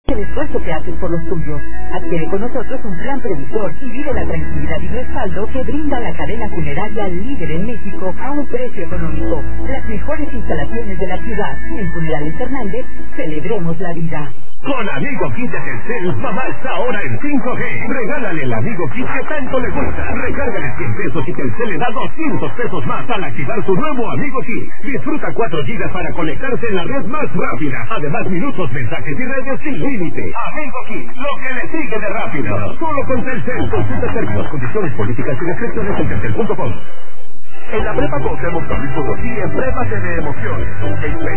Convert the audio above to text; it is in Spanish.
el esfuerzo que haces por los tuyos. Adquiere con nosotros un plan previsor y vive la tranquilidad y respaldo que brinda la cadena funeraria líder en México a un precio económico. Las mejores instalaciones de la ciudad. En Funerales Hernández, celebremos la vida. Con Amigo Kit de Telcel, mamá está ahora en 5G. Regálale el Amigo Kit que tanto le gusta. Recárgale 100 pesos y Telcel le da 200 pesos más al activar su nuevo Amigo Kit. Disfruta 4 gigas para conectarse en la red más rápida. Además, minutos, mensajes y redes sin límite. Amigo Kit, lo que le sigue de rápido. Solo con Telcel. Consulta términos, condiciones, políticas y restricciones en telcel.com. En la Prepa Cuauhtémoc San Luis Potosí, en Prepa de emociones.